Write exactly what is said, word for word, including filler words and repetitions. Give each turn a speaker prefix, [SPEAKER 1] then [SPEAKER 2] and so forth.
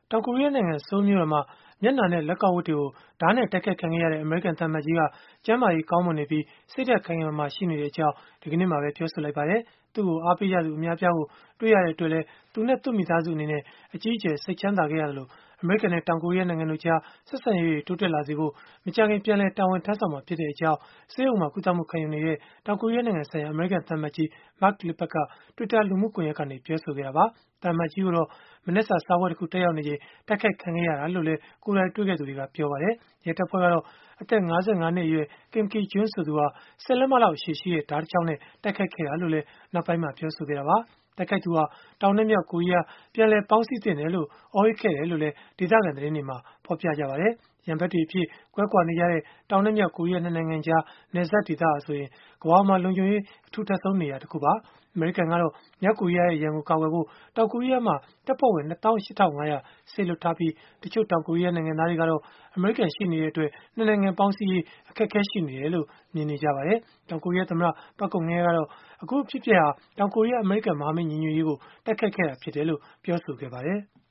[SPEAKER 1] တောင်ကိုရီးယားနိုင်ငံ ဆိုးလ်မြို့တော်မှာ မျက်နှာနဲ့ လက်ကောက်ဝတ်တွေကို ဓားနဲ့တိုက်ခိုက်ခံခဲ့ရတဲ့ အမေရိကန် သံအမတ်ကြီးဟာ ကျန်းမာရေးကောင်းမွန်နေပြီး၊ စိတ်ဓာတ်ခိုင်ခိုင်မာမာ ရှိနေကြောင်း ဒီကနေ့မှာပဲ ပြောဆိုလိုက်ပါတယ်။ သူ့ကိုအားပေးကြသူ အများအပြားကို တွေ့ရတဲ့အတွက်လည်း သူနဲ့ သူ့မိသားစုအနေနဲ့ အကြီးအကျယ် စိတ်ချမ်းသာခဲ့ရသလို၊ အမေရိကန်နဲ့ တောင်ကိုရီးယားနိုင်ငံတို့ကြား ဆက်ဆံရေးတွေ တိုးတက်လာစေဖို့ မကြာခင် ပြန်လည်တာဝန်ထမ်းဆောင်မှာ ဖြစ်ကြောင်း ဆေးရုံမှာ ကုသမှုခံယူနေတဲ့ တောင်ကိုရီးယားနိုင်ငံဆိုင်ရာ အမေရိကန် သံအမတ်ကြီး Mark Lippert က Twitter လူမှုကွန်ရက်ကနေ ပြောဆိုခဲ့တာပါ။ သံအမတ်ကြီးကိုတော့ မနက်စာစားပွဲတခု တက်ရောက်နေချိန် တိုက်ခိုက်ခံခဲ့ရတာလို့လည်း ကိုယ်တိုင်တွေ့ခဲ့သူတွေက ပြောပါတယ်။ ရဲတပ်ဖွဲ့ကတော့ အသက် ၅၅ နှစ်အရွယ် Kim Ki Jung ဆိုသူဟာ ဆယ်လက်မလောက် အရှည်ရှိတဲ့ ဓားတချောင်းနဲ့ တိုက်ခိုက်ခဲ့တာလို့လည်း နောက်ပိုင်းမှာ ပြောဆိုခဲ့တာပါ။ တိုက်ခိုက်သူဟာ တောင်နဲ့ မြောက်ကိုရီးယား ပြန်လည်ပေါင်းစည်းသင့်တယ်လို့ အော်ဟစ်ခဲ့တယ်လို့လည်း ဒေသခံသတင်းတွေမှာ ဖော်ပြကြပါတယ်။ ရန်ဘက်တွေအဖြစ် ကွဲကွာနေကြတဲ့ တောင်နဲ့ မြောက်ကိုရီးယား ၂ နိုင်ငံကြား နယ်စပ်ဒေသဟာဆိုရင် ကမ္ဘာပေါ်မှာ လုံခြုံရေး အထူထပ်ဆုံးနေရာတခုပါ။ အမေရိကန်ကတော့ မြောက်ကိုရီးယားရဲ့ ရန်ကိုကာကွယ်ဖို့ တောင်ကိုရီးယားမှာ တပ်ဖွဲ့ဝင် ၂၈၅၀၀ စေလွှတ်ထားပြီး၊ တချို့တောင်ကိုရီးယား နိုင်ငံသားတွေကတော့ အမေရိကန်ရှိနေတဲ့အတွက် ၂ နိုင်ငံပေါင်းစည်းရေး အခက်အခဲရှိနေတယ်လို့ မြင်နေကြပါတယ်။ တောင်ကိုရီးယားသမ္မတ Park Geun-hye ကတော့ အခုအဖြစ်အပျက်ဟာ တောင်ကိုရီးယား အမေရိကန် မဟာမိတ်ညီညွတ်ရေးကို တိုက်ခိုက်ခဲ့တာဖြစ်တယ်လို့ ပြောဆိုခဲ့ပါတယ်။